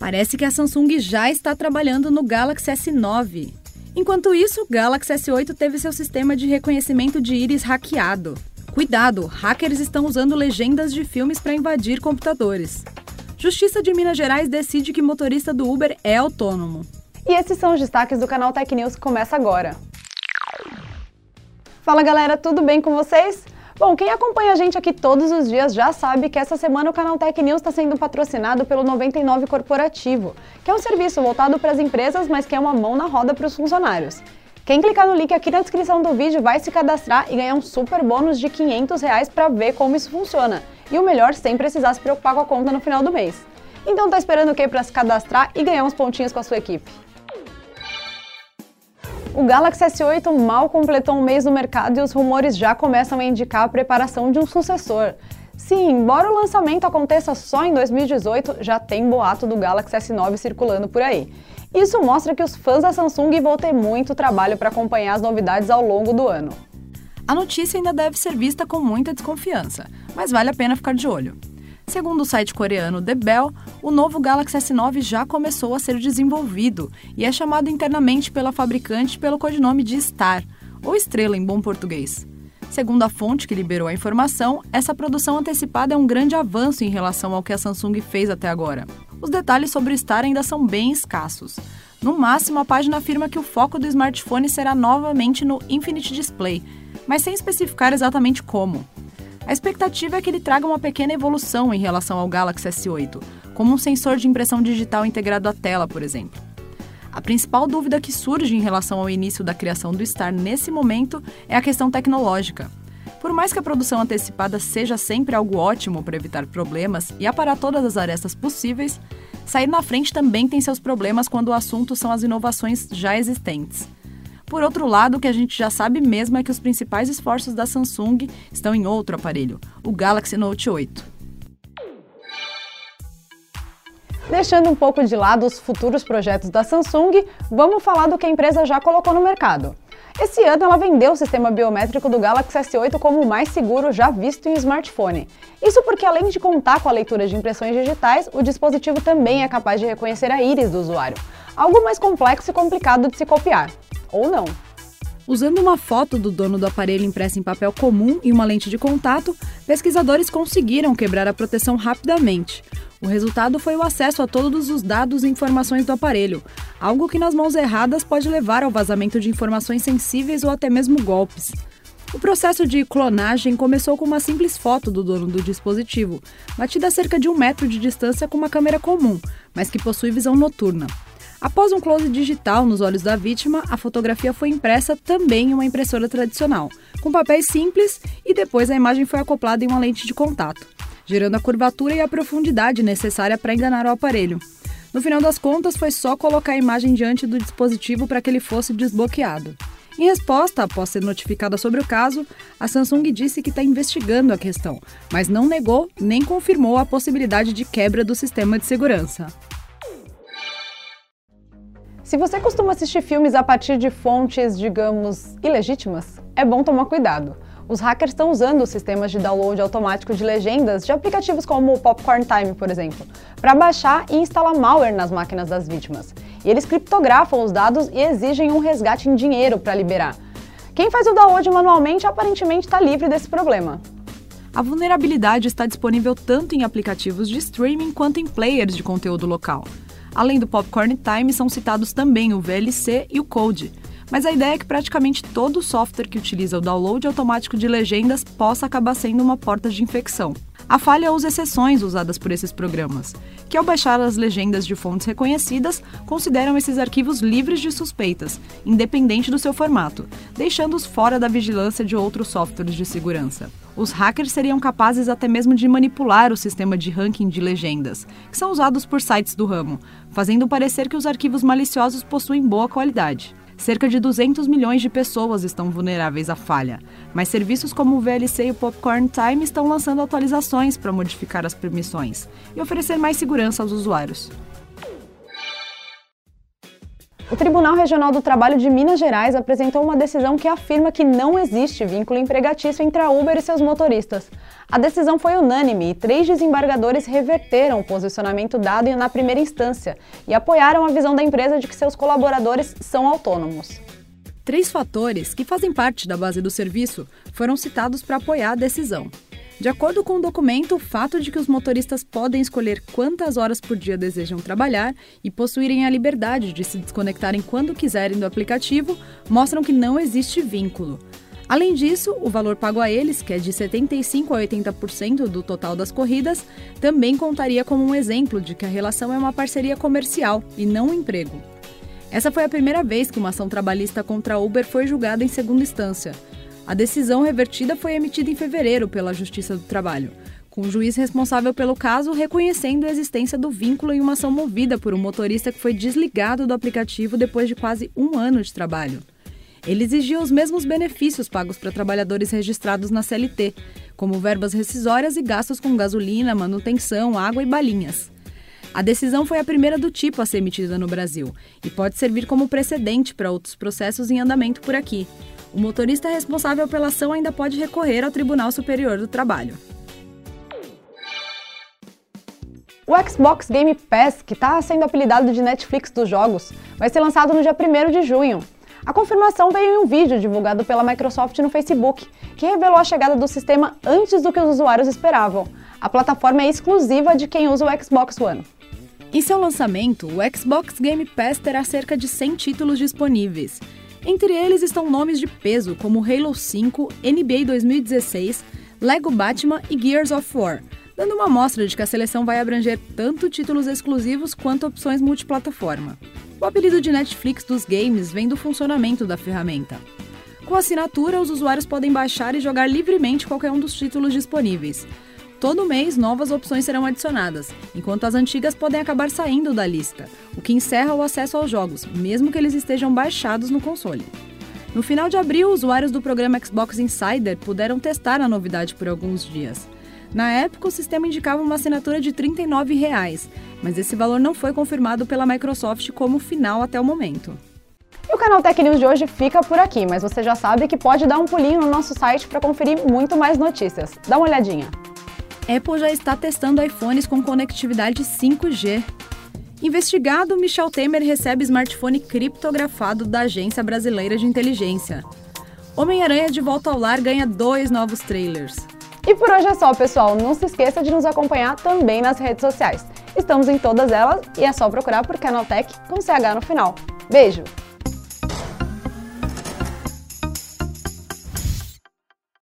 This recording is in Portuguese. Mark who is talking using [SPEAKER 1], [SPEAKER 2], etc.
[SPEAKER 1] Parece que a Samsung já está trabalhando no Galaxy S9. Enquanto isso, o Galaxy S8 teve seu sistema de reconhecimento de íris hackeado. Cuidado, hackers estão usando legendas de filmes para invadir computadores. Justiça de Minas Gerais decide que motorista do Uber é autônomo.
[SPEAKER 2] E esses são os destaques do canal Tech News que começa agora. Fala galera, tudo bem com vocês? Bom, quem acompanha a gente aqui todos os dias já sabe que essa semana o canal Tech News está sendo patrocinado pelo 99 Corporativo, que é um serviço voltado para as empresas, mas que é uma mão na roda para os funcionários. Quem clicar no link aqui na descrição do vídeo vai se cadastrar e ganhar um super bônus de R$500 para ver como isso funciona. E o melhor, sem precisar se preocupar com a conta no final do mês. Então tá esperando o quê para se cadastrar e ganhar uns pontinhos com a sua equipe? O Galaxy S8 mal completou um mês no mercado e os rumores já começam a indicar a preparação de um sucessor. Sim, embora o lançamento aconteça só em 2018, já tem boato do Galaxy S9 circulando por aí. Isso mostra que os fãs da Samsung vão ter muito trabalho para acompanhar as novidades ao longo do ano.
[SPEAKER 1] A notícia ainda deve ser vista com muita desconfiança, mas vale a pena ficar de olho. Segundo o site coreano The Bell, o novo Galaxy S9 já começou a ser desenvolvido e é chamado internamente pela fabricante pelo codinome de Star, ou Estrela em bom português. Segundo a fonte que liberou a informação, essa produção antecipada é um grande avanço em relação ao que a Samsung fez até agora. Os detalhes sobre o Star ainda são bem escassos. No máximo, a página afirma que o foco do smartphone será novamente no Infinite Display, mas sem especificar exatamente como. A expectativa é que ele traga uma pequena evolução em relação ao Galaxy S8, como um sensor de impressão digital integrado à tela, por exemplo. A principal dúvida que surge em relação ao início da criação do Star nesse momento é a questão tecnológica. Por mais que a produção antecipada seja sempre algo ótimo para evitar problemas e aparar todas as arestas possíveis, sair na frente também tem seus problemas quando o assunto são as inovações já existentes. Por outro lado, o que a gente já sabe mesmo é que os principais esforços da Samsung estão em outro aparelho, o Galaxy Note 8.
[SPEAKER 2] Deixando um pouco de lado os futuros projetos da Samsung, vamos falar do que a empresa já colocou no mercado. Esse ano ela vendeu o sistema biométrico do Galaxy S8 como o mais seguro já visto em smartphone. Isso porque além de contar com a leitura de impressões digitais, o dispositivo também é capaz de reconhecer a íris do usuário, algo mais complexo e complicado de se copiar. Ou não.
[SPEAKER 1] Usando uma foto do dono do aparelho impressa em papel comum e uma lente de contato, pesquisadores conseguiram quebrar a proteção rapidamente. O resultado foi o acesso a todos os dados e informações do aparelho, algo que nas mãos erradas pode levar ao vazamento de informações sensíveis ou até mesmo golpes. O processo de clonagem começou com uma simples foto do dono do dispositivo, batida a cerca de 1 metro de distância com uma câmera comum, mas que possui visão noturna. Após um close digital nos olhos da vítima, a fotografia foi impressa também em uma impressora tradicional, com papéis simples, e depois a imagem foi acoplada em uma lente de contato, gerando a curvatura e a profundidade necessária para enganar o aparelho. No final das contas, foi só colocar a imagem diante do dispositivo para que ele fosse desbloqueado. Em resposta, após ser notificada sobre o caso, a Samsung disse que está investigando a questão, mas não negou nem confirmou a possibilidade de quebra do sistema de segurança.
[SPEAKER 2] Se você costuma assistir filmes a partir de fontes, digamos, ilegítimas, é bom tomar cuidado. Os hackers estão usando os sistemas de download automático de legendas de aplicativos como o Popcorn Time, por exemplo, para baixar e instalar malware nas máquinas das vítimas. E eles criptografam os dados e exigem um resgate em dinheiro para liberar. Quem faz o download manualmente aparentemente está livre desse problema.
[SPEAKER 1] A vulnerabilidade está disponível tanto em aplicativos de streaming quanto em players de conteúdo local. Além do Popcorn Time, são citados também o VLC e o Code, mas a ideia é que praticamente todo software que utiliza o download automático de legendas possa acabar sendo uma porta de infecção. A falha usa exceções usadas por esses programas, que ao baixar as legendas de fontes reconhecidas, consideram esses arquivos livres de suspeitas, independente do seu formato, deixando-os fora da vigilância de outros softwares de segurança. Os hackers seriam capazes até mesmo de manipular o sistema de ranking de legendas, que são usados por sites do ramo, fazendo parecer que os arquivos maliciosos possuem boa qualidade. Cerca de 200 milhões de pessoas estão vulneráveis à falha, mas serviços como o VLC e o Popcorn Time estão lançando atualizações para modificar as permissões e oferecer mais segurança aos usuários.
[SPEAKER 2] O Tribunal Regional do Trabalho de Minas Gerais apresentou uma decisão que afirma que não existe vínculo empregatício entre a Uber e seus motoristas. A decisão foi unânime e 3 desembargadores reverteram o posicionamento dado na primeira instância e apoiaram a visão da empresa de que seus colaboradores são autônomos.
[SPEAKER 1] 3 fatores, que fazem parte da base do serviço, foram citados para apoiar a decisão. De acordo com o documento, o fato de que os motoristas podem escolher quantas horas por dia desejam trabalhar e possuírem a liberdade de se desconectarem quando quiserem do aplicativo mostram que não existe vínculo. Além disso, o valor pago a eles, que é de 75% a 80% do total das corridas, também contaria como um exemplo de que a relação é uma parceria comercial e não um emprego. Essa foi a primeira vez que uma ação trabalhista contra a Uber foi julgada em segunda instância. A decisão revertida foi emitida em fevereiro pela Justiça do Trabalho, com o juiz responsável pelo caso reconhecendo a existência do vínculo em uma ação movida por um motorista que foi desligado do aplicativo depois de quase 1 ano de trabalho. Ele exigia os mesmos benefícios pagos para trabalhadores registrados na CLT, como verbas rescisórias e gastos com gasolina, manutenção, água e balinhas. A decisão foi a primeira do tipo a ser emitida no Brasil e pode servir como precedente para outros processos em andamento por aqui. O motorista responsável pela ação ainda pode recorrer ao Tribunal Superior do Trabalho.
[SPEAKER 2] O Xbox Game Pass, que está sendo apelidado de Netflix dos jogos, vai ser lançado no dia 1º de junho. A confirmação veio em um vídeo divulgado pela Microsoft no Facebook, que revelou a chegada do sistema antes do que os usuários esperavam. A plataforma é exclusiva de quem usa o Xbox One.
[SPEAKER 1] Em seu lançamento, o Xbox Game Pass terá cerca de 100 títulos disponíveis. Entre eles estão nomes de peso como Halo 5, NBA 2016, Lego Batman e Gears of War, dando uma amostra de que a seleção vai abranger tanto títulos exclusivos quanto opções multiplataforma. O apelido de Netflix dos games vem do funcionamento da ferramenta. Com a assinatura, os usuários podem baixar e jogar livremente qualquer um dos títulos disponíveis. Todo mês, novas opções serão adicionadas, enquanto as antigas podem acabar saindo da lista, o que encerra o acesso aos jogos, mesmo que eles estejam baixados no console. No final de abril, usuários do programa Xbox Insider puderam testar a novidade por alguns dias. Na época, o sistema indicava uma assinatura de R$ 39,00, mas esse valor não foi confirmado pela Microsoft como final até o momento.
[SPEAKER 2] E o Canal Tech News de hoje fica por aqui, mas você já sabe que pode dar um pulinho no nosso site para conferir muito mais notícias. Dá uma olhadinha.
[SPEAKER 1] Apple já está testando iPhones com conectividade 5G. Investigado, Michel Temer recebe smartphone criptografado da Agência Brasileira de Inteligência. Homem-Aranha de Volta ao Lar ganha 2 novos trailers.
[SPEAKER 2] E por hoje é só, pessoal. Não se esqueça de nos acompanhar também nas redes sociais. Estamos em todas elas e é só procurar por Canaltech com CH no final. Beijo!